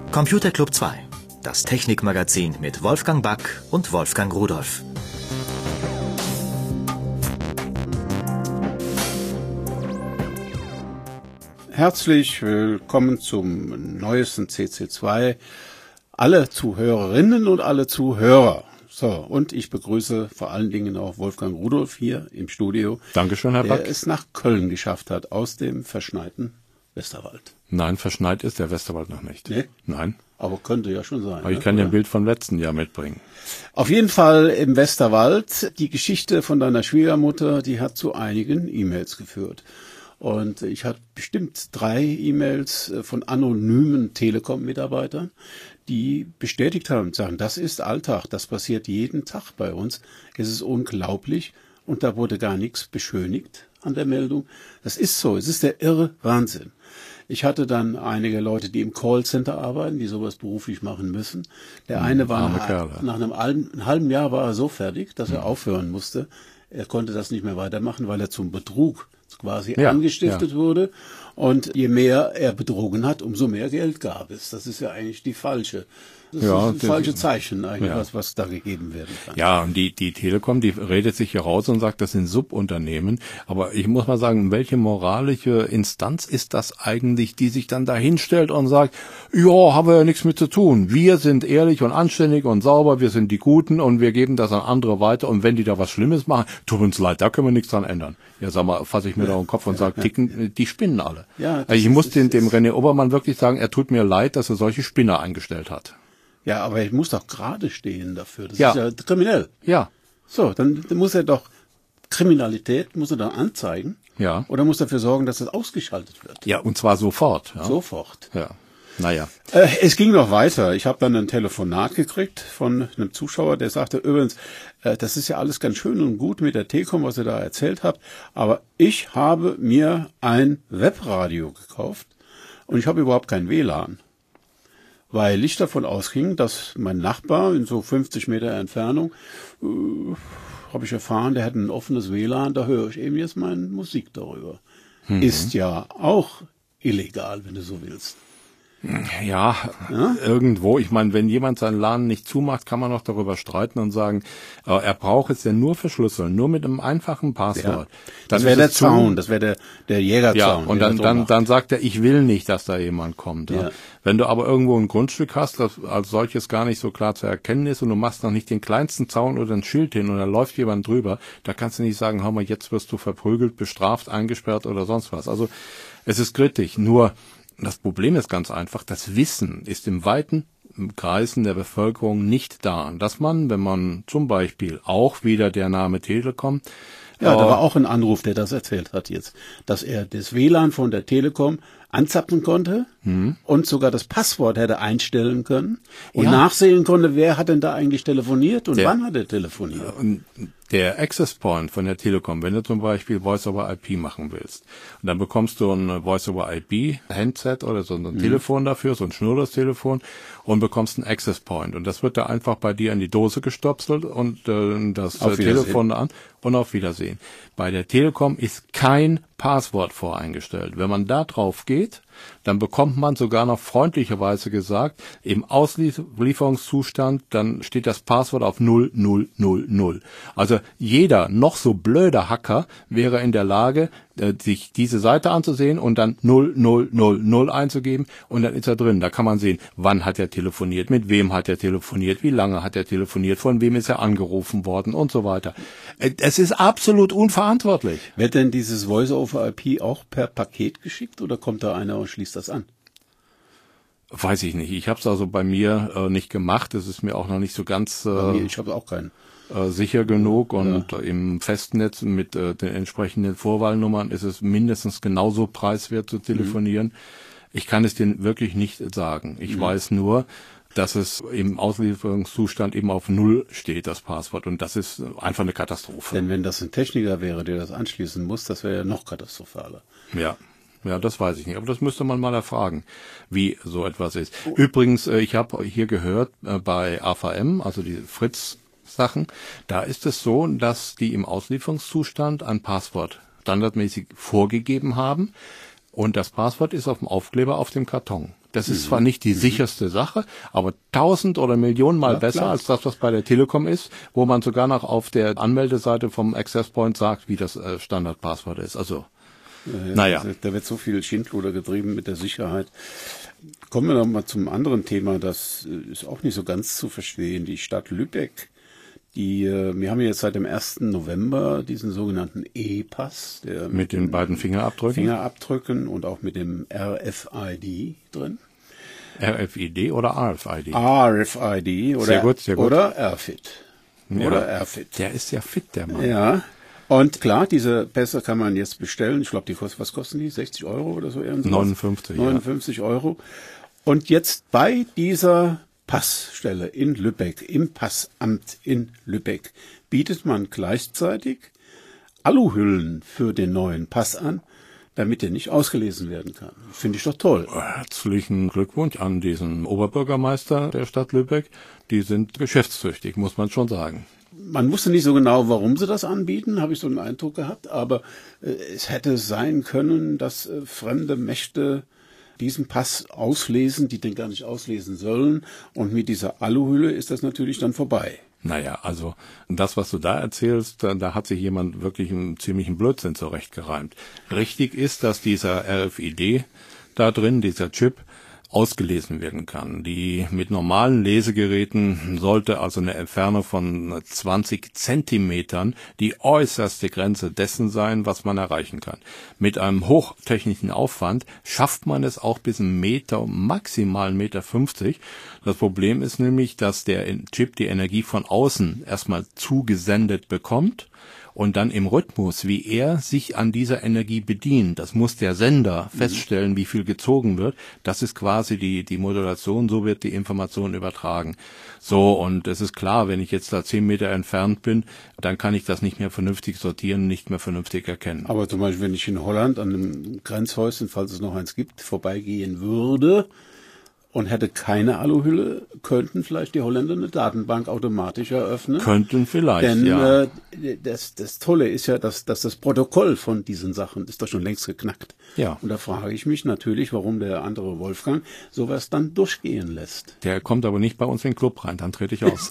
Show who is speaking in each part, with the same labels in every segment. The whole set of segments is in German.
Speaker 1: Computer Club 2, das Technikmagazin mit Wolfgang Back und Wolfgang Rudolph.
Speaker 2: Herzlich willkommen zum neuesten CC2. Alle Zuhörerinnen und alle Zuhörer. So, und ich begrüße vor allen Dingen auch Wolfgang Rudolph hier im Studio.
Speaker 3: Dankeschön, Herr Back.
Speaker 2: Der es nach Köln geschafft hat, aus dem verschneiten Westerwald.
Speaker 3: Nein, verschneit ist der Westerwald noch nicht.
Speaker 2: Nee?
Speaker 3: Nein.
Speaker 2: Aber könnte ja schon sein.
Speaker 3: Aber ich kann dir ein Bild vom letzten Jahr mitbringen.
Speaker 2: Auf jeden Fall im Westerwald. Die Geschichte von deiner Schwiegermutter, die hat zu einigen E-Mails geführt. Und ich hatte bestimmt 3 E-Mails von anonymen Telekom-Mitarbeitern, die bestätigt haben, sagen, das ist Alltag, das passiert jeden Tag bei uns. Es ist unglaublich und da wurde gar nichts beschönigt an der Meldung. Das ist so, es ist der irre Wahnsinn. Ich hatte dann einige Leute, die im Callcenter arbeiten, die sowas beruflich machen müssen. Der eine war nach einem halben Jahr war er so fertig, dass er aufhören musste. Er konnte das nicht mehr weitermachen, weil er zum Betrug quasi angestiftet wurde. Und je mehr er betrogen hat, umso mehr Geld gab es. Das ist ja eigentlich das falsche Zeichen eigentlich, was da gegeben werden kann.
Speaker 3: Ja, und die Telekom, die redet sich hier raus und sagt, das sind Subunternehmen. Aber ich muss mal sagen, welche moralische Instanz ist das eigentlich, die sich dann da hinstellt und sagt, ja, haben wir ja nichts mit zu tun. Wir sind ehrlich und anständig und sauber, wir sind die Guten und wir geben das an andere weiter. Und wenn die da was Schlimmes machen, tut uns leid, da können wir nichts dran ändern. Ja, sag mal, fasse ich mir da auf den Kopf und sage, die spinnen alle. Ja, also ich muss dem René Obermann wirklich sagen, er tut mir leid, dass er solche Spinner eingestellt hat.
Speaker 2: Ja, aber er muss doch gerade stehen dafür. Das ist ja kriminell.
Speaker 3: Ja.
Speaker 2: So, dann muss er doch Kriminalität, muss er dann anzeigen.
Speaker 3: Ja.
Speaker 2: Oder muss dafür sorgen, dass es ausgeschaltet wird.
Speaker 3: Ja, und zwar sofort. Ja.
Speaker 2: Sofort.
Speaker 3: Ja. Naja.
Speaker 2: Es ging noch weiter. Ich habe dann ein Telefonat gekriegt von einem Zuschauer, der sagte, übrigens, das ist ja alles ganz schön und gut mit der Telekom, was ihr da erzählt habt, aber ich habe mir ein Webradio gekauft und ich habe überhaupt kein WLAN. Weil ich davon ausging, dass mein Nachbar in so 50 Meter Entfernung, habe ich erfahren, der hat ein offenes WLAN, da höre ich eben jetzt meine Musik darüber. Ist ja auch illegal, wenn du so willst.
Speaker 3: Ja, irgendwo. Ich meine, wenn jemand seinen LAN nicht zumacht, kann man noch darüber streiten und sagen, er braucht es ja nur verschlüsseln, nur mit einem einfachen Passwort.
Speaker 2: Ja. Das wäre der Zaun, das wäre der Jägerzaun.
Speaker 3: Ja, und dann sagt er, ich will nicht, dass da jemand kommt. Ja. Wenn du aber irgendwo ein Grundstück hast, das als solches gar nicht so klar zu erkennen ist und du machst noch nicht den kleinsten Zaun oder ein Schild hin und da läuft jemand drüber, da kannst du nicht sagen, hör mal, jetzt wirst du verprügelt, bestraft, eingesperrt oder sonst was. Also es ist kritisch, nur das Problem ist ganz einfach, das Wissen ist im weiten Kreisen der Bevölkerung nicht da. Dass man, wenn man zum Beispiel auch wieder der Name Telekom.
Speaker 2: Ja, da war auch ein Anruf, der das erzählt hat jetzt, dass er das WLAN von der Telekom anzapfen konnte und sogar das Passwort hätte einstellen können und nachsehen konnte, wer hat denn da eigentlich telefoniert und wann hat er telefoniert.
Speaker 3: Der Access Point von der Telekom, wenn du zum Beispiel Voice-over-IP machen willst, und dann bekommst du ein Voice-over-IP-Handset oder so ein Telefon dafür, so ein Schnurlostelefon, und bekommst einen Access Point. Und das wird da einfach bei dir in die Dose gestopselt und das Telefon an und auf Wiedersehen. Bei der Telekom ist kein Passwort voreingestellt. Wenn man da drauf geht, dann bekommt man sogar noch freundlicherweise gesagt, im Auslieferungszustand, dann steht das Passwort auf 0000. Also jeder noch so blöde Hacker wäre in der Lage, sich diese Seite anzusehen und dann 0000 einzugeben und dann ist er drin. Da kann man sehen, wann hat er telefoniert, mit wem hat er telefoniert, wie lange hat er telefoniert, von wem ist er angerufen worden und so weiter. Es ist absolut unverantwortlich.
Speaker 2: Wird denn dieses Voice-over-IP auch per Paket geschickt oder kommt da einer und schließt das an?
Speaker 3: Weiß ich nicht. Ich habe es also bei mir nicht gemacht. Es ist mir auch noch nicht so ganz
Speaker 2: ich habe auch keinen.
Speaker 3: Sicher genug und im Festnetz mit den entsprechenden Vorwahlnummern ist es mindestens genauso preiswert zu telefonieren. Ich kann es dir wirklich nicht sagen. Ich weiß nur, dass es im Auslieferungszustand eben auf 0 steht, das Passwort. Und das ist einfach eine Katastrophe.
Speaker 2: Denn wenn das ein Techniker wäre, der das anschließen muss, das wäre ja noch katastrophaler.
Speaker 3: Ja, das weiß ich nicht. Aber das müsste man mal erfragen, wie so etwas ist. Übrigens, ich habe hier gehört, bei AVM, also die Fritz-Sachen, da ist es so, dass die im Auslieferungszustand ein Passwort standardmäßig vorgegeben haben. Und das Passwort ist auf dem Aufkleber auf dem Karton. Das ist zwar nicht die sicherste Sache, aber 1000 oder Millionen Mal besser als das, was bei der Telekom ist, wo man sogar noch auf der Anmeldeseite vom Access Point sagt, wie das Standardpasswort ist. Also, naja.
Speaker 2: Da wird so viel Schindluder getrieben mit der Sicherheit. Kommen wir noch mal zum anderen Thema, das ist auch nicht so ganz zu verstehen. Die Stadt Lübeck, wir haben jetzt seit dem 1. November diesen sogenannten E-Pass.
Speaker 3: Mit den beiden
Speaker 2: Fingerabdrücken und auch mit dem RFID drin.
Speaker 3: RFID oder RFID?
Speaker 2: RFID oder,
Speaker 3: sehr gut.
Speaker 2: Oder RFID.
Speaker 3: Ja,
Speaker 2: oder RFID.
Speaker 3: Der ist ja fit, der Mann.
Speaker 2: Ja. Und klar, diese Pässe kann man jetzt bestellen. Ich glaube, was kosten die? 60 Euro oder so? 59 Euro. Und jetzt bei dieser Passstelle in Lübeck, im Passamt in Lübeck, bietet man gleichzeitig Aluhüllen für den neuen Pass an, damit er nicht ausgelesen werden kann. Finde ich doch toll.
Speaker 3: Herzlichen Glückwunsch an diesen Oberbürgermeister der Stadt Lübeck. Die sind geschäftstüchtig, muss man schon sagen.
Speaker 2: Man wusste nicht so genau, warum sie das anbieten, habe ich so einen Eindruck gehabt, aber es hätte sein können, dass fremde Mächte diesen Pass auslesen, die den gar nicht auslesen sollen, und mit dieser Aluhülle ist das natürlich dann vorbei.
Speaker 3: Naja, also das, was du da erzählst, da hat sich jemand wirklich einen ziemlichen Blödsinn zurechtgereimt. Richtig ist, dass dieser RFID da drin, dieser Chip, ausgelesen werden kann. Die mit normalen Lesegeräten sollte also eine Entfernung von 20 Zentimetern die äußerste Grenze dessen sein, was man erreichen kann. Mit einem hochtechnischen Aufwand schafft man es auch bis 1 Meter, maximal 1,50 Meter. Das Problem ist nämlich, dass der Chip die Energie von außen erstmal zugesendet bekommt und dann im Rhythmus, wie er sich an dieser Energie bedient. Das muss der Sender feststellen, wie viel gezogen wird. Das ist quasi die Modulation, so wird die Information übertragen. So, und es ist klar, wenn ich jetzt da 10 Meter entfernt bin, dann kann ich das nicht mehr vernünftig sortieren, nicht mehr vernünftig erkennen.
Speaker 2: Aber zum Beispiel, wenn ich in Holland an einem Grenzhäuschen, falls es noch eins gibt, vorbeigehen würde und hätte keine Aluhülle, könnten vielleicht die Holländer eine Datenbank automatisch eröffnen.
Speaker 3: Könnten vielleicht,
Speaker 2: denn,
Speaker 3: ja.
Speaker 2: Das Tolle ist ja, dass das Protokoll von diesen Sachen ist doch schon längst geknackt.
Speaker 3: Ja.
Speaker 2: Und da frage ich mich natürlich, warum der andere Wolfgang sowas dann durchgehen lässt.
Speaker 3: Der kommt aber nicht bei uns in den Club rein, dann trete ich aus.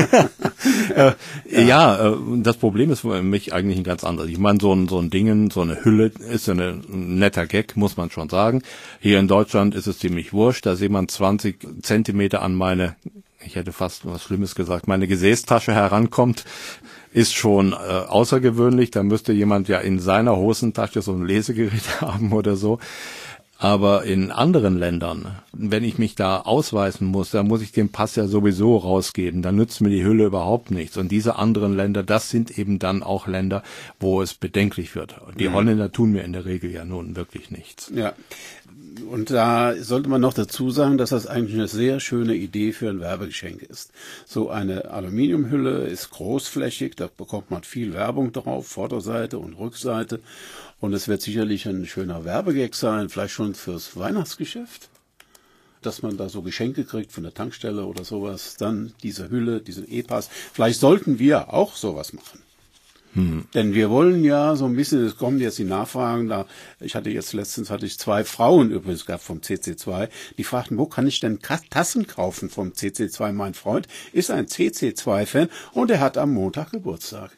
Speaker 3: Das Problem ist für mich eigentlich ein ganz anderes. Ich meine, so ein Ding, so eine Hülle ist ja ein netter Gag, muss man schon sagen. Hier in Deutschland ist es ziemlich wurscht, da sieht man 20 Zentimeter an ich hätte fast was Schlimmes gesagt, meine Gesäßtasche herankommt, ist schon außergewöhnlich. Da müsste jemand ja in seiner Hosentasche so ein Lesegerät haben oder so. Aber in anderen Ländern, wenn ich mich da ausweisen muss, dann muss ich den Pass ja sowieso rausgeben. Dann nützt mir die Hülle überhaupt nichts. Und diese anderen Länder, das sind eben dann auch Länder, wo es bedenklich wird. Die Holländer tun mir in der Regel ja nun wirklich nichts.
Speaker 2: Ja. Und da sollte man noch dazu sagen, dass das eigentlich eine sehr schöne Idee für ein Werbegeschenk ist. So eine Aluminiumhülle ist großflächig, da bekommt man viel Werbung drauf, Vorderseite und Rückseite. Und es wird sicherlich ein schöner Werbegag sein, vielleicht schon fürs Weihnachtsgeschäft, dass man da so Geschenke kriegt von der Tankstelle oder sowas. Dann diese Hülle, diesen E-Pass. Vielleicht sollten wir auch sowas machen. Denn wir wollen ja so ein bisschen, es kommen jetzt die Nachfragen da. Letztens hatte ich 2 Frauen übrigens gehabt vom CC2, die fragten, wo kann ich denn Tassen kaufen vom CC2? Mein Freund ist ein CC2-Fan und er hat am Montag Geburtstag.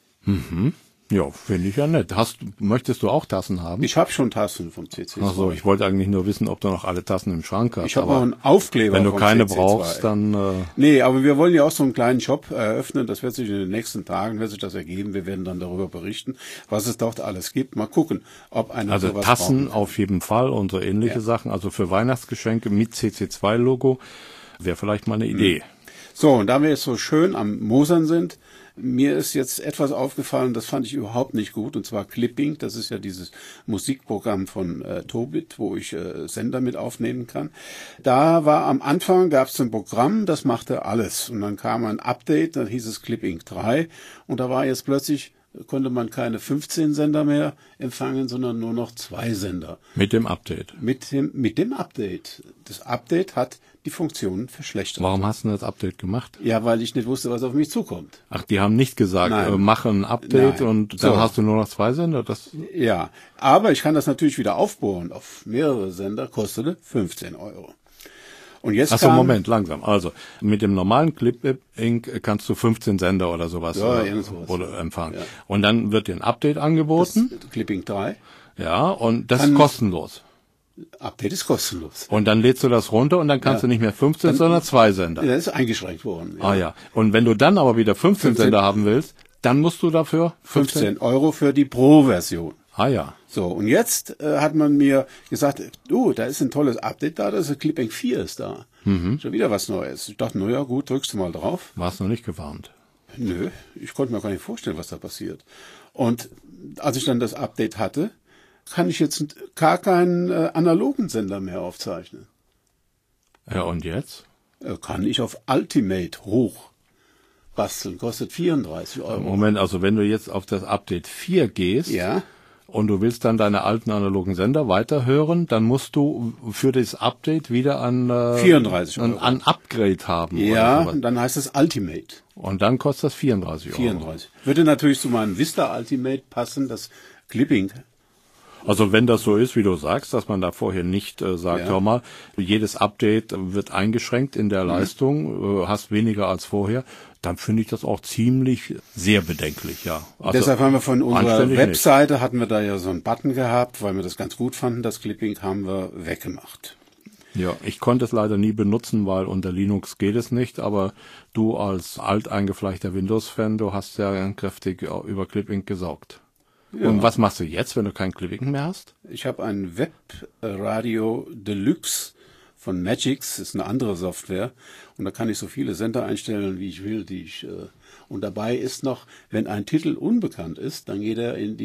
Speaker 3: Ja, finde ich ja nett. Möchtest du auch Tassen haben?
Speaker 2: Ich habe schon Tassen vom CC2.
Speaker 3: Ach so, ich wollte eigentlich nur wissen, ob du noch alle Tassen im Schrank hast.
Speaker 2: Ich habe auch einen Aufkleber
Speaker 3: wenn du
Speaker 2: vom
Speaker 3: keine
Speaker 2: CC2.
Speaker 3: brauchst, dann...
Speaker 2: Nee, aber wir wollen ja auch so einen kleinen Shop eröffnen. Das wird sich in den nächsten Tagen, wird sich das ergeben. Wir werden dann darüber berichten, was es dort alles gibt. Mal gucken, ob einer
Speaker 3: Also
Speaker 2: sowas
Speaker 3: Tassen
Speaker 2: brauchen kann.
Speaker 3: auf jeden Fall und so ähnliche Sachen. Also für Weihnachtsgeschenke mit CC2-Logo wäre vielleicht mal eine Idee.
Speaker 2: So, und da wir jetzt so schön am Mosern sind, mir ist jetzt etwas aufgefallen, das fand ich überhaupt nicht gut, und zwar Clipping. Das ist ja dieses Musikprogramm von Tobit, wo ich Sender mit aufnehmen kann. Da war am Anfang, gab es ein Programm, das machte alles. Und dann kam ein Update, dann hieß es Clipping 3. Und da war jetzt plötzlich, konnte man keine 15 Sender mehr empfangen, sondern nur noch 2 Sender.
Speaker 3: Mit dem Update.
Speaker 2: Mit dem Update. Das Update hat die Funktionen verschlechtert.
Speaker 3: Warum hast du das Update gemacht?
Speaker 2: Ja, weil ich nicht wusste, was auf mich zukommt.
Speaker 3: Ach, die haben nicht gesagt, mach ein Update.
Speaker 2: Nein.
Speaker 3: Und dann hast du nur noch 2 Sender?
Speaker 2: Ja, aber ich kann das natürlich wieder aufbohren auf mehrere Sender, kostete 15 Euro. Und jetzt
Speaker 3: Achso, Moment, langsam. Also, mit dem normalen Clip-Ink kannst du 15 Sender oder sowas, oder empfangen. Ja. Und dann wird dir ein Update angeboten.
Speaker 2: Das Clip-Ink 3.
Speaker 3: Ja, und das ist kostenlos.
Speaker 2: Update ist kostenlos.
Speaker 3: Und dann lädst du das runter und dann kannst du nicht mehr 15, sondern 2 Sender.
Speaker 2: Das ist eingeschränkt worden. Ja.
Speaker 3: Ah ja. Und wenn du dann aber wieder 15 Sender haben willst, dann musst du dafür
Speaker 2: 15 € für die Pro-Version.
Speaker 3: Ah ja.
Speaker 2: So, und jetzt hat man mir gesagt, da ist ein tolles Update da, das ist Clip-Ink 4 ist da. Schon wieder was Neues. Ich dachte, naja, gut, drückst du mal drauf.
Speaker 3: Warst noch nicht gewarnt?
Speaker 2: Nö, ich konnte mir gar nicht vorstellen, was da passiert. Und als ich dann das Update hatte, kann ich jetzt gar keinen analogen Sender mehr aufzeichnen.
Speaker 3: Ja, und jetzt?
Speaker 2: Kann ich auf Ultimate hoch basteln, kostet 34 €.
Speaker 3: Moment, also wenn du jetzt auf das Update 4 gehst,
Speaker 2: ja,
Speaker 3: und du willst dann deine alten analogen Sender weiterhören, dann musst du für das Update wieder
Speaker 2: 34 €.
Speaker 3: Ein Upgrade haben.
Speaker 2: Ja, und dann heißt es Ultimate.
Speaker 3: Und dann kostet das 34 €.
Speaker 2: 34. Würde natürlich zu meinem Vista Ultimate passen, das Clip-Ink.
Speaker 3: Also wenn das so ist, wie du sagst, dass man da vorher nicht sagt, hör mal, jedes Update wird eingeschränkt in der Leistung, hast weniger als vorher, dann finde ich das auch ziemlich sehr bedenklich, ja. Also
Speaker 2: deshalb haben wir von unserer Webseite, hatten wir da ja so einen Button gehabt, weil wir das ganz gut fanden, das Clip-Ink haben wir weggemacht.
Speaker 3: Ja, ich konnte es leider nie benutzen, weil unter Linux geht es nicht, aber du als alteingefleischter Windows-Fan, du hast ja kräftig über Clip-Ink gesaugt. Ja. Und was machst du jetzt, wenn du kein Clip-Ink mehr hast?
Speaker 2: Ich habe ein Webradio Deluxe von Magix, ist eine andere Software, und da kann ich so viele Sender einstellen, wie ich will. Und dabei ist noch, wenn ein Titel unbekannt ist, dann geht er in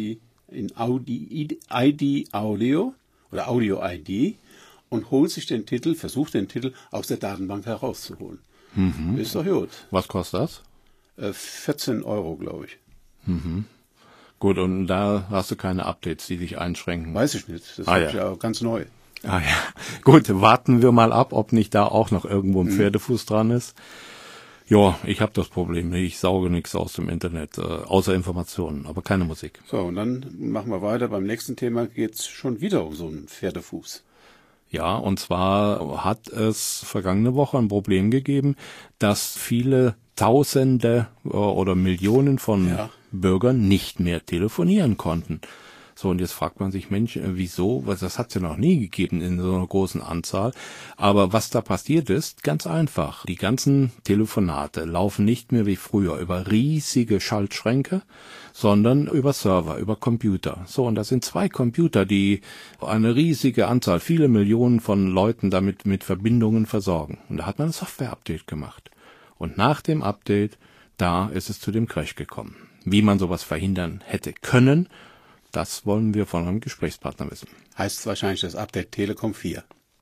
Speaker 2: ID Audio oder Audio ID und holt sich versucht den Titel aus der Datenbank herauszuholen. Ist doch gut.
Speaker 3: Was kostet das?
Speaker 2: 14 €, glaube ich.
Speaker 3: Gut, und da hast du keine Updates, die dich einschränken.
Speaker 2: Weiß ich nicht. Das ist ja ganz neu.
Speaker 3: Ah ja. Gut, warten wir mal ab, ob nicht da auch noch irgendwo ein Pferdefuß dran ist. Ja, ich habe das Problem nicht. Ich sauge nichts aus dem Internet, außer Informationen, aber keine Musik.
Speaker 2: So, und dann machen wir weiter. Beim nächsten Thema geht's schon wieder um so einen Pferdefuß.
Speaker 3: Ja, und zwar hat es vergangene Woche ein Problem gegeben, dass viele Tausende oder Millionen von Bürgern nicht mehr telefonieren konnten. So, und jetzt fragt man sich, Mensch, wieso? Das hat es ja noch nie gegeben in so einer großen Anzahl. Aber was da passiert ist, ganz einfach. Die ganzen Telefonate laufen nicht mehr wie früher über riesige Schaltschränke, sondern über Server, über Computer. So, und das sind 2 Computer, die eine riesige Anzahl, viele Millionen von Leuten damit mit Verbindungen versorgen. Und da hat man ein Software-Update gemacht. Und nach dem Update, da ist es zu dem Crash gekommen. Wie man sowas verhindern hätte können, das wollen wir von einem Gesprächspartner wissen.
Speaker 2: Heißt wahrscheinlich das Update Telekom 4.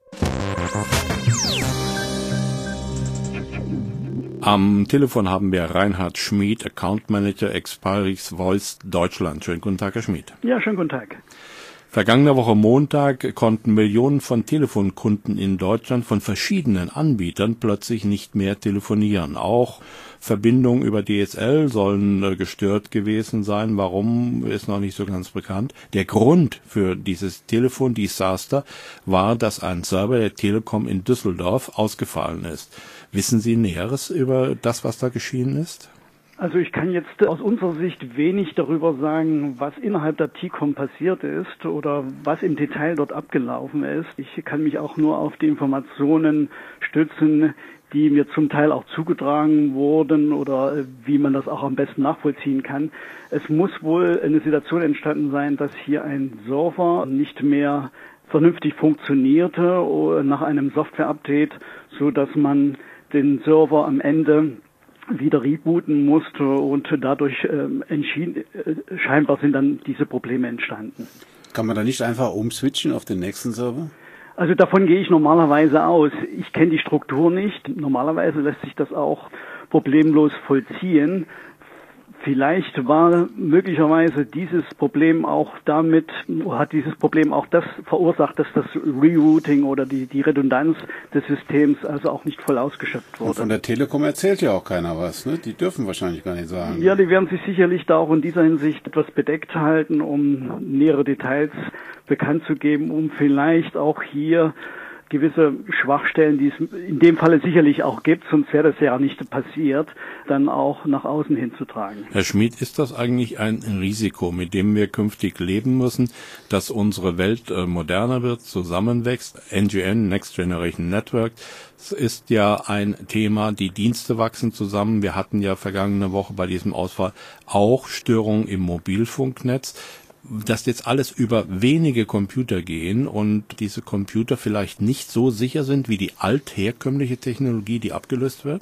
Speaker 3: Am Telefon haben wir Reinhard Schmid, Account Manager Exparis Voice Deutschland. Schönen guten Tag, Herr Schmid.
Speaker 4: Ja, schönen guten Tag.
Speaker 3: Vergangene Woche Montag konnten Millionen von Telefonkunden in Deutschland von verschiedenen Anbietern plötzlich nicht mehr telefonieren. Auch Verbindungen über DSL sollen gestört gewesen sein. Warum, ist noch nicht so ganz bekannt. Der Grund für dieses Telefon-Desaster war, dass ein Server der Telekom in Düsseldorf ausgefallen ist. Wissen Sie Näheres über das, was da geschehen ist?
Speaker 4: Also ich kann jetzt aus unserer Sicht wenig darüber sagen, was innerhalb der T-Com passiert ist oder was im Detail dort abgelaufen ist. Ich kann mich auch nur auf die Informationen stützen, die mir zum Teil auch zugetragen wurden oder wie man das auch am besten nachvollziehen kann. Es muss wohl eine Situation entstanden sein, dass hier ein Server nicht mehr vernünftig funktionierte nach einem Software-Update, so dass man den Server am Ende wieder rebooten musste und dadurch scheinbar sind dann diese Probleme entstanden.
Speaker 2: Kann man da nicht einfach umswitchen auf den nächsten Server?
Speaker 4: Also davon gehe ich normalerweise aus. Ich kenne die Struktur nicht. Normalerweise lässt sich das auch problemlos vollziehen. Vielleicht war möglicherweise dieses Problem auch hat dieses Problem auch das verursacht, dass das Rerouting oder die Redundanz des Systems also auch nicht voll ausgeschöpft wurde.
Speaker 2: Und von der Telekom erzählt ja auch keiner was, ne? Die dürfen wahrscheinlich gar nicht sagen.
Speaker 4: Ja, die werden sich sicherlich da auch in dieser Hinsicht etwas bedeckt halten, um nähere Details bekannt zu geben, um vielleicht auch hier gewisse Schwachstellen, die es in dem Falle sicherlich auch gibt, sonst wäre das ja nicht passiert, dann auch nach außen hinzutragen.
Speaker 3: Herr Schmid, ist das eigentlich ein Risiko, mit dem wir künftig leben müssen, dass unsere Welt moderner wird, zusammenwächst? NGN, Next Generation Network, ist ja ein Thema, die Dienste wachsen zusammen. Wir hatten ja vergangene Woche bei diesem Ausfall auch Störungen im Mobilfunknetz. Dass jetzt alles über wenige Computer gehen und diese Computer vielleicht nicht so sicher sind wie die altherkömmliche Technologie, die abgelöst wird?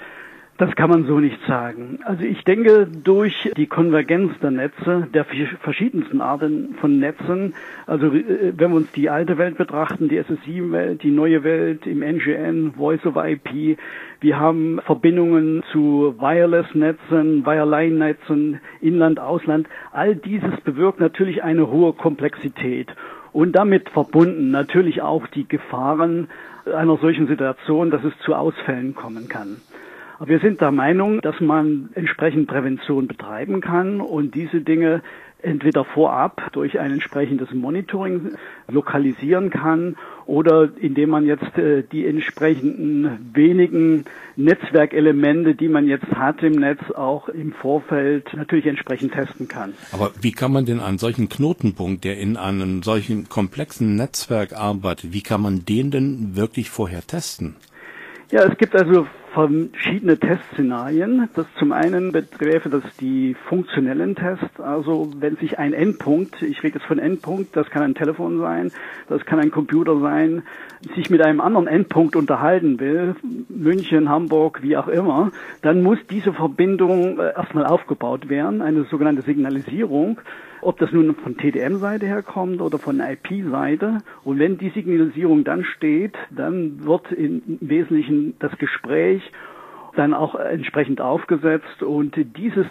Speaker 4: Das kann man so nicht sagen. Also ich denke, durch die Konvergenz der Netze, der verschiedensten Arten von Netzen, also wenn wir uns die alte Welt betrachten, die SSI-Welt, die neue Welt im NGN, Voice over IP, wir haben Verbindungen zu Wireless-Netzen, Wireline-Netzen, Inland, Ausland, all dieses bewirkt natürlich eine hohe Komplexität. Und damit verbunden natürlich auch die Gefahren einer solchen Situation, dass es zu Ausfällen kommen kann. Aber wir sind der Meinung, dass man entsprechend Prävention betreiben kann und diese Dinge entweder vorab durch ein entsprechendes Monitoring lokalisieren kann oder indem man jetzt die entsprechenden wenigen Netzwerkelemente, die man jetzt hat im Netz, auch im Vorfeld natürlich entsprechend testen kann.
Speaker 3: Aber wie kann man denn einen solchen Knotenpunkt, der in einem solchen komplexen Netzwerk arbeitet, wie kann man den denn wirklich vorher testen?
Speaker 4: Ja, es gibt also verschiedene Testszenarien. Das zum einen beträfe das die funktionellen Tests, also wenn sich ein Endpunkt, ich rede jetzt von Endpunkt, das kann ein Telefon sein, das kann ein Computer sein, sich mit einem anderen Endpunkt unterhalten will, München, Hamburg, wie auch immer, dann muss diese Verbindung erstmal aufgebaut werden, eine sogenannte Signalisierung, ob das nun von TDM-Seite herkommt oder von IP-Seite. Und wenn die Signalisierung dann steht, dann wird im Wesentlichen das Gespräch dann auch entsprechend aufgesetzt und diese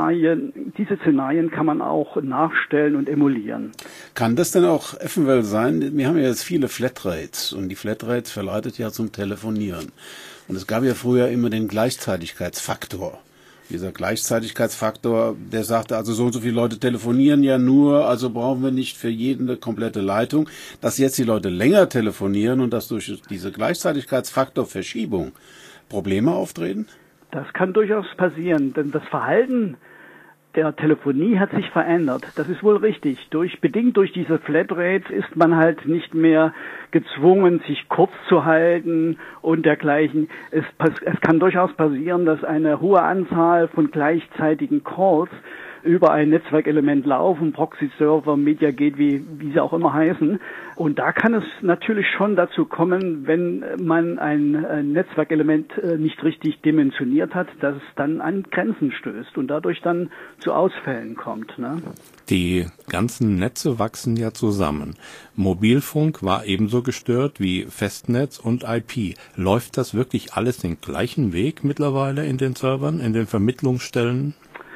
Speaker 4: Szenarien kann man auch nachstellen und emulieren.
Speaker 2: Kann das denn auch eventuell sein? Wir haben ja jetzt viele Flatrates und die Flatrates verleitet ja zum Telefonieren. Und es gab ja früher immer den Gleichzeitigkeitsfaktor. Dieser Gleichzeitigkeitsfaktor, der sagte, also so und so viele Leute telefonieren ja nur, also brauchen wir nicht für jeden eine komplette Leitung. Dass jetzt die Leute länger telefonieren und dass durch diese Gleichzeitigkeitsfaktorverschiebung Probleme auftreten?
Speaker 4: Das kann durchaus passieren, denn das Verhalten der Telefonie hat sich verändert. Das ist wohl richtig. Bedingt durch diese Flatrates ist man halt nicht mehr gezwungen, sich kurz zu halten und dergleichen. Es kann durchaus passieren, dass eine hohe Anzahl von gleichzeitigen Calls über ein Netzwerkelement laufen, Proxy-Server, Media-Gate, wie sie auch immer heißen. Und da kann es natürlich schon dazu kommen, wenn man ein Netzwerkelement nicht richtig dimensioniert hat, dass es dann an Grenzen stößt und dadurch dann zu Ausfällen kommt, ne?
Speaker 3: Die ganzen Netze wachsen ja zusammen. Mobilfunk war ebenso gestört wie Festnetz und IP. Läuft das wirklich alles den gleichen Weg mittlerweile in den Servern, in den Vermittlungsstellen?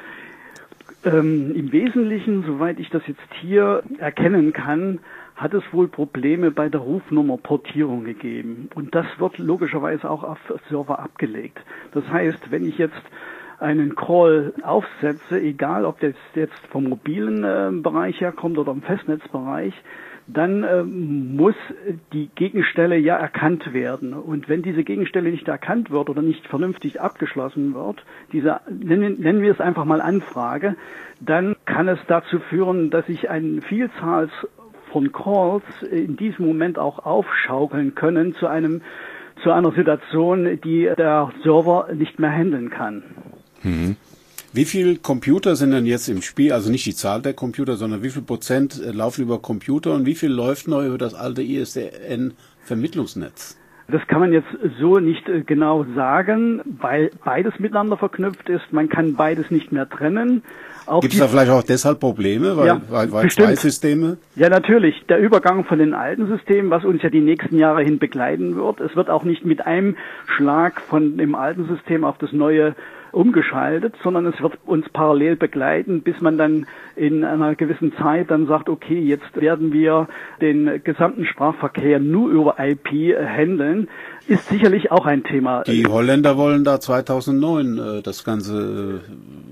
Speaker 4: Im Wesentlichen, soweit ich das jetzt hier erkennen kann, hat es wohl Probleme bei der Rufnummerportierung gegeben. Und das wird logischerweise auch auf Server abgelegt. Das heißt, wenn ich jetzt einen Call aufsetze, egal ob das jetzt vom mobilen Bereich herkommt oder im Festnetzbereich, dann muss die Gegenstelle ja erkannt werden. Und wenn diese Gegenstelle nicht erkannt wird oder nicht vernünftig abgeschlossen wird, nennen wir es einfach mal Anfrage, dann kann es dazu führen, dass sich eine Vielzahl von Calls in diesem Moment auch aufschaukeln können zu einer Situation, die der Server nicht mehr handeln kann.
Speaker 3: Mhm.
Speaker 2: Wie viel Computer sind denn jetzt im Spiel, also nicht die Zahl der Computer, sondern wie viel Prozent laufen über Computer und wie viel läuft noch über das alte ISDN-Vermittlungsnetz?
Speaker 4: Das kann man jetzt so nicht genau sagen, weil beides miteinander verknüpft ist. Man kann beides nicht mehr trennen.
Speaker 2: Gibt es da vielleicht auch deshalb Probleme, weil zwei Systeme?
Speaker 4: Ja, natürlich. Der Übergang von den alten Systemen, was uns ja die nächsten Jahre hin begleiten wird, es wird auch nicht mit einem Schlag von dem alten System auf das neue umgeschaltet, sondern es wird uns parallel begleiten, bis man dann in einer gewissen Zeit dann sagt, okay, jetzt werden wir den gesamten Sprachverkehr nur über IP handeln, ist sicherlich auch ein Thema.
Speaker 2: Die Holländer wollen da 2009 das Ganze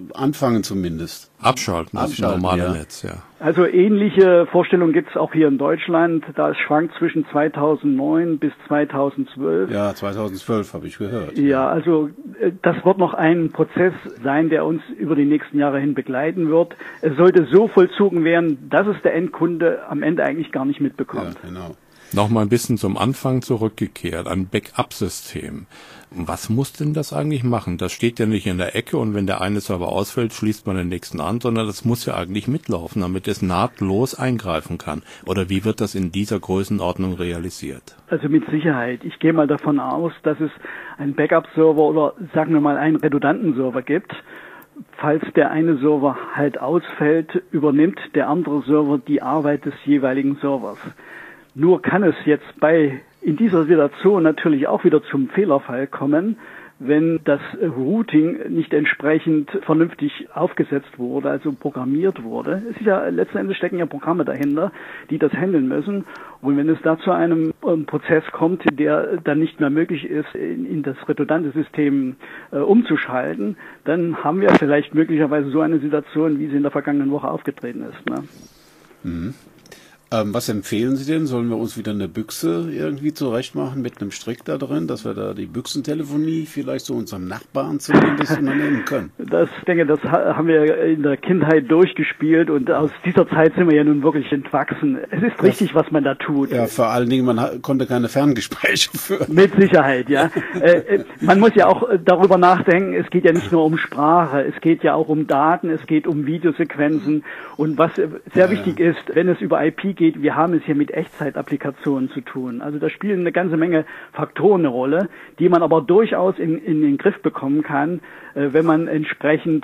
Speaker 2: anfangen zumindest.
Speaker 3: Abschalten, das normale Netz, ja.
Speaker 4: Also ähnliche Vorstellungen gibt es auch hier in Deutschland. Da es schwankt zwischen 2009 bis 2012.
Speaker 2: Ja, 2012 habe ich gehört.
Speaker 4: Ja, also das wird noch ein Prozess sein, der uns über die nächsten Jahre hin begleiten wird. Es sollte so vollzogen werden, dass es der Endkunde am Ende eigentlich gar nicht mitbekommt.
Speaker 2: Ja, genau.
Speaker 3: Noch mal ein bisschen zum Anfang zurückgekehrt, ein Backup-System. Was muss denn das eigentlich machen? Das steht ja nicht in der Ecke und wenn der eine Server ausfällt, schließt man den nächsten an, sondern das muss ja eigentlich mitlaufen, damit es nahtlos eingreifen kann. Oder wie wird das in dieser Größenordnung realisiert?
Speaker 4: Also mit Sicherheit. Ich gehe mal davon aus, dass es einen Backup-Server oder sagen wir mal einen redundanten Server gibt. Falls der eine Server halt ausfällt, übernimmt der andere Server die Arbeit des jeweiligen Servers. Nur kann es jetzt in dieser Situation natürlich auch wieder zum Fehlerfall kommen, wenn das Routing nicht entsprechend vernünftig aufgesetzt wurde, also programmiert wurde. Es ist ja letzten Endes stecken ja Programme dahinter, die das handeln müssen. Und wenn es da zu einem Prozess kommt, der dann nicht mehr möglich ist, in das redundante System umzuschalten, dann haben wir vielleicht möglicherweise so eine Situation, wie sie in der vergangenen Woche aufgetreten ist. Ne?
Speaker 2: Mhm. Was empfehlen Sie denn? Sollen wir uns wieder eine Büchse irgendwie zurechtmachen mit einem Strick da drin, dass wir da die Büchsentelefonie vielleicht so unserem Nachbarn zumindest unternehmen können?
Speaker 4: Das haben wir in der Kindheit durchgespielt und aus dieser Zeit sind wir ja nun wirklich entwachsen. Es ist richtig, was man da tut.
Speaker 2: Ja, vor allen Dingen, man konnte keine Ferngespräche führen.
Speaker 4: Mit Sicherheit, ja. Man muss ja auch darüber nachdenken, es geht ja nicht nur um Sprache, es geht ja auch um Daten, es geht um Videosequenzen und was sehr wichtig ist, wenn es über IP geht, wir haben es hier mit Echtzeit-Applikationen zu tun. Also da spielen eine ganze Menge Faktoren eine Rolle, die man aber durchaus in den Griff bekommen kann, wenn man entsprechend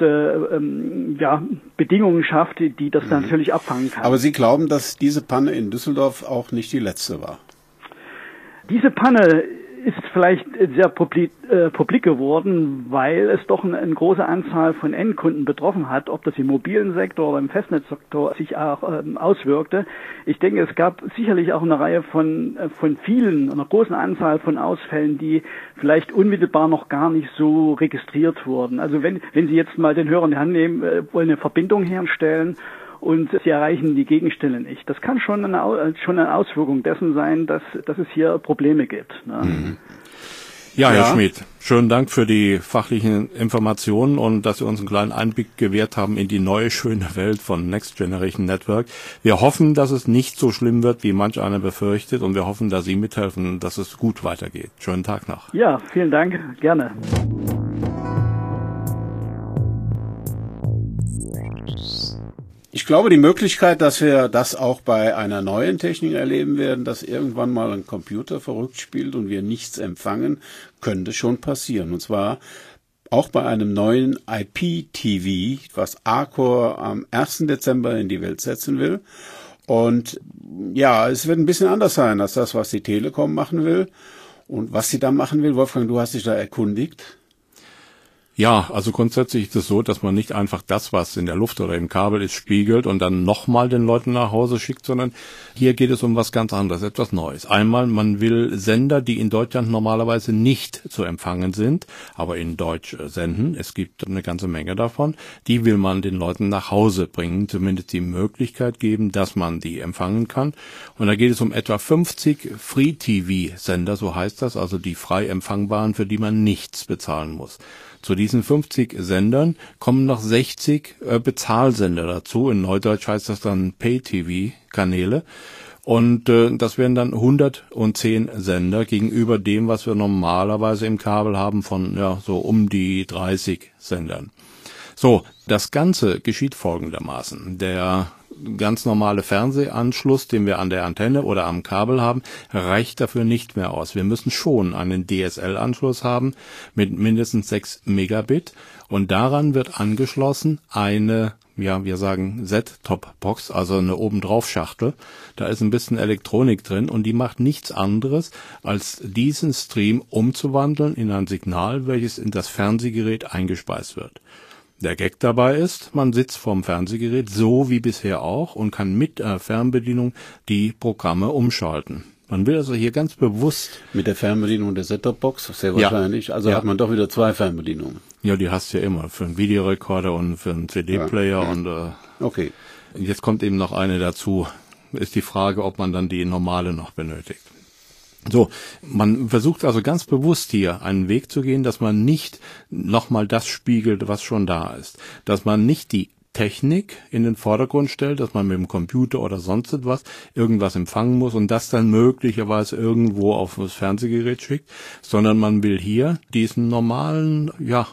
Speaker 4: Bedingungen schafft, die das dann natürlich abfangen kann.
Speaker 2: Aber Sie glauben, dass diese Panne in Düsseldorf auch nicht die letzte war?
Speaker 4: Diese Panne ist vielleicht sehr publik geworden, weil es doch eine große Anzahl von Endkunden betroffen hat, ob das im mobilen Sektor oder im Festnetzsektor sich auch auswirkte. Ich denke, es gab sicherlich auch eine Reihe von einer großen Anzahl von Ausfällen, die vielleicht unmittelbar noch gar nicht so registriert wurden. Also wenn Sie jetzt mal den Hörer in die Hand nehmen, wollen eine Verbindung herstellen und sie erreichen die Gegenstelle nicht. Das kann schon eine Auswirkung dessen sein, dass es hier Probleme gibt. Ne?
Speaker 3: Mhm. Ja, Herr Schmid, schönen Dank für die fachlichen Informationen und dass Sie uns einen kleinen Einblick gewährt haben in die neue, schöne Welt von Next Generation Network. Wir hoffen, dass es nicht so schlimm wird, wie manch einer befürchtet und wir hoffen, dass Sie mithelfen, dass es gut weitergeht. Schönen Tag noch.
Speaker 4: Ja, vielen Dank. Gerne.
Speaker 2: Ich glaube, die Möglichkeit, dass wir das auch bei einer neuen Technik erleben werden, dass irgendwann mal ein Computer verrückt spielt und wir nichts empfangen, könnte schon passieren. Und zwar auch bei einem neuen IP-TV, was Arcor am 1. Dezember in die Welt setzen will. Und ja, es wird ein bisschen anders sein als das, was die Telekom machen will. Und was sie da machen will, Wolfgang, du hast dich da erkundigt.
Speaker 3: Ja, also grundsätzlich ist es so, dass man nicht einfach das, was in der Luft oder im Kabel ist, spiegelt und dann nochmal den Leuten nach Hause schickt, sondern hier geht es um was ganz anderes, etwas Neues. Einmal, man will Sender, die in Deutschland normalerweise nicht zu empfangen sind, aber in Deutsch senden, es gibt eine ganze Menge davon, die will man den Leuten nach Hause bringen, zumindest die Möglichkeit geben, dass man die empfangen kann. Und da geht es um etwa 50 Free-TV-Sender, so heißt das, also die frei empfangbaren, für die man nichts bezahlen muss. Zu diesen 50 Sendern kommen noch 60 Bezahlsender dazu. In Neudeutsch heißt das dann Pay-TV-Kanäle. Und das wären dann 110 Sender gegenüber dem, was wir normalerweise im Kabel haben von so um die 30 Sendern. So, das Ganze geschieht folgendermaßen. Der ganz normale Fernsehanschluss, den wir an der Antenne oder am Kabel haben, reicht dafür nicht mehr aus. Wir müssen schon einen DSL-Anschluss haben mit mindestens 6 Megabit und daran wird angeschlossen eine, wir sagen Set-Top-Box, also eine Obendrauf-Schachtel. Da ist ein bisschen Elektronik drin und die macht nichts anderes, als diesen Stream umzuwandeln in ein Signal, welches in das Fernsehgerät eingespeist wird. Der Gag dabei ist, man sitzt vorm Fernsehgerät, so wie bisher auch, und kann mit Fernbedienung die Programme umschalten. Man will also hier ganz bewusst...
Speaker 2: Mit der Fernbedienung der Set-Top-Box, sehr wahrscheinlich. Also hat man doch wieder 2 Fernbedienungen.
Speaker 3: Ja, die hast du ja immer. Für einen Videorekorder und für einen CD-Player. Ja. Und
Speaker 2: okay.
Speaker 3: Jetzt kommt eben noch eine dazu. Ist die Frage, ob man dann die normale noch benötigt. So, man versucht also ganz bewusst hier einen Weg zu gehen, dass man nicht nochmal das spiegelt, was schon da ist. Dass man nicht die Technik in den Vordergrund stellt, dass man mit dem Computer oder sonst etwas irgendwas empfangen muss und das dann möglicherweise irgendwo auf das Fernsehgerät schickt, sondern man will hier diesen normalen,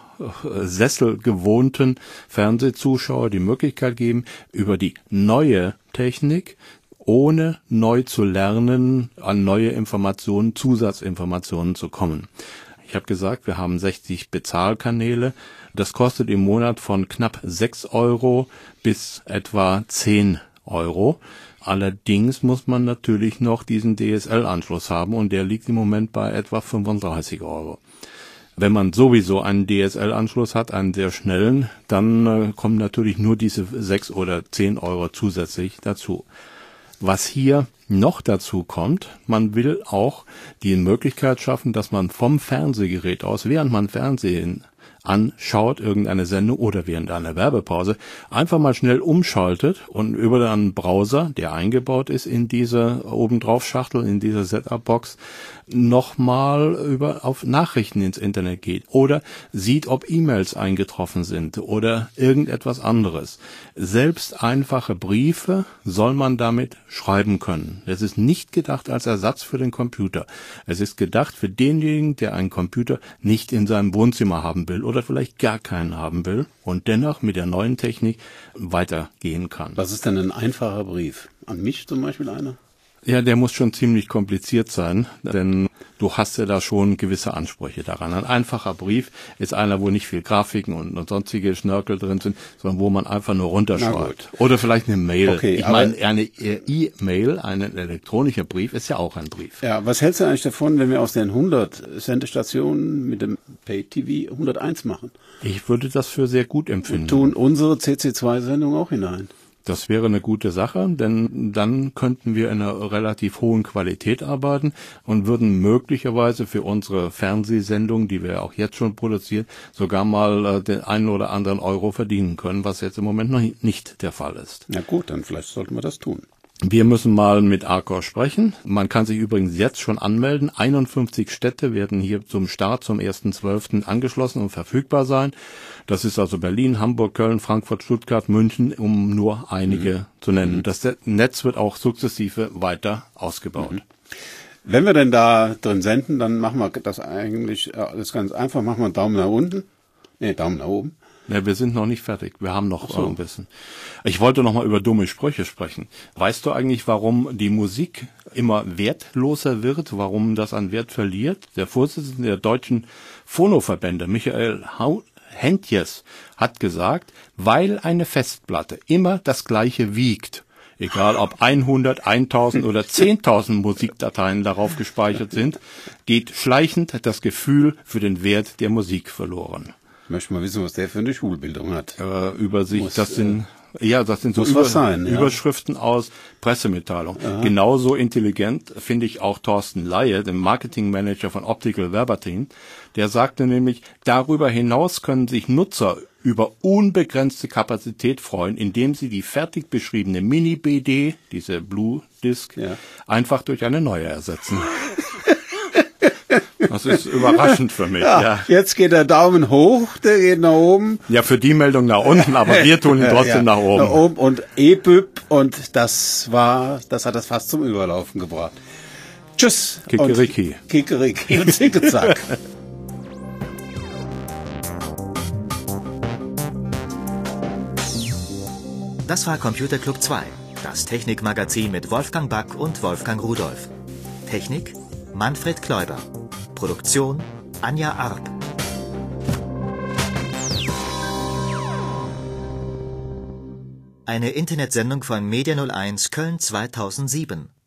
Speaker 3: sesselgewohnten Fernsehzuschauer die Möglichkeit geben, über die neue Technik, ohne neu zu lernen, an neue Informationen, Zusatzinformationen zu kommen. Ich habe gesagt, wir haben 60 Bezahlkanäle. Das kostet im Monat von knapp 6 € bis etwa 10 €. Allerdings muss man natürlich noch diesen DSL-Anschluss haben und der liegt im Moment bei etwa 35 €. Wenn man sowieso einen DSL-Anschluss hat, einen sehr schnellen, dann kommen natürlich nur diese 6 oder 10 € zusätzlich dazu. Was hier noch dazu kommt, man will auch die Möglichkeit schaffen, dass man vom Fernsehgerät aus, während man Fernsehen anschaut, irgendeine Sendung oder während einer Werbepause, einfach mal schnell umschaltet und über einen Browser, der eingebaut ist in diese obendrauf-Schachtel, in diese Setup-Box, nochmal auf Nachrichten ins Internet geht oder sieht, ob E-Mails eingetroffen sind oder irgendetwas anderes. Selbst einfache Briefe soll man damit schreiben können. Es ist nicht gedacht als Ersatz für den Computer. Es ist gedacht für denjenigen, der einen Computer nicht in seinem Wohnzimmer haben will oder vielleicht gar keinen haben will und dennoch mit der neuen Technik weitergehen kann.
Speaker 2: Was ist denn ein einfacher Brief? An mich zum Beispiel einer?
Speaker 3: Ja, der muss schon ziemlich kompliziert sein, denn du hast ja da schon gewisse Ansprüche daran. Ein einfacher Brief ist einer, wo nicht viel Grafiken und sonstige Schnörkel drin sind, sondern wo man einfach nur runterschreibt. Oder vielleicht eine Mail.
Speaker 2: Okay,
Speaker 3: ich meine, eine E-Mail, ein elektronischer Brief ist ja auch ein Brief.
Speaker 2: Ja, was hältst du eigentlich davon, wenn wir aus den 100 Sendestationen mit dem Pay-TV 101 machen?
Speaker 3: Ich würde das für sehr gut empfinden.
Speaker 2: Und tun unsere CC2-Sendung auch hinein.
Speaker 3: Das wäre eine gute Sache, denn dann könnten wir in einer relativ hohen Qualität arbeiten und würden möglicherweise für unsere Fernsehsendung, die wir auch jetzt schon produzieren, sogar mal den einen oder anderen Euro verdienen können, was jetzt im Moment noch nicht der Fall ist.
Speaker 2: Na gut, dann vielleicht sollten wir das tun.
Speaker 3: Wir müssen mal mit Arcor sprechen. Man kann sich übrigens jetzt schon anmelden. 51 Städte werden hier zum Start zum 1.12. angeschlossen und verfügbar sein. Das ist also Berlin, Hamburg, Köln, Frankfurt, Stuttgart, München, um nur einige zu nennen. Das Netz wird auch sukzessive weiter ausgebaut.
Speaker 2: Wenn wir denn da drin senden, dann machen wir das eigentlich alles ganz einfach. Machen wir einen Daumen nach unten. Daumen nach oben.
Speaker 3: Ja, wir sind noch nicht fertig. Wir haben noch ein bisschen. Ich wollte noch mal über dumme Sprüche sprechen. Weißt du eigentlich, warum die Musik immer wertloser wird, warum das an Wert verliert? Der Vorsitzende der deutschen Phonoverbände, Michael Hentjes, hat gesagt, weil eine Festplatte immer das Gleiche wiegt, egal ob 100, 1000 oder 10.000 Musikdateien darauf gespeichert sind, geht schleichend das Gefühl für den Wert der Musik verloren.
Speaker 2: Ich möchte mal wissen, was der für eine Schulbildung hat.
Speaker 3: Übersicht, das sind so Überschriften aus Pressemitteilung. Aha. Genauso intelligent finde ich auch Thorsten Leihe, den Marketingmanager von Optical Verbatim. Der sagte nämlich, darüber hinaus können sich Nutzer über unbegrenzte Kapazität freuen, indem sie die fertig beschriebene Mini-BD, diese Blue Disc, einfach durch eine neue ersetzen. Das ist überraschend für mich. Ja.
Speaker 2: Jetzt geht der Daumen hoch, der geht nach oben.
Speaker 3: Ja, für die Meldung nach unten, aber wir tun ihn trotzdem nach oben.
Speaker 2: Nach oben und EBÜB und das hat das fast zum Überlaufen gebracht. Tschüss.
Speaker 3: Kikeriki.
Speaker 2: Kikeriki und Zicke-Zack.
Speaker 1: Das war Computer Club 2, das Technikmagazin mit Wolfgang Back und Wolfgang Rudolph. Technik Manfred Kläuber. Produktion Anja Arp. Eine Internetsendung von Media 01 Köln 2007.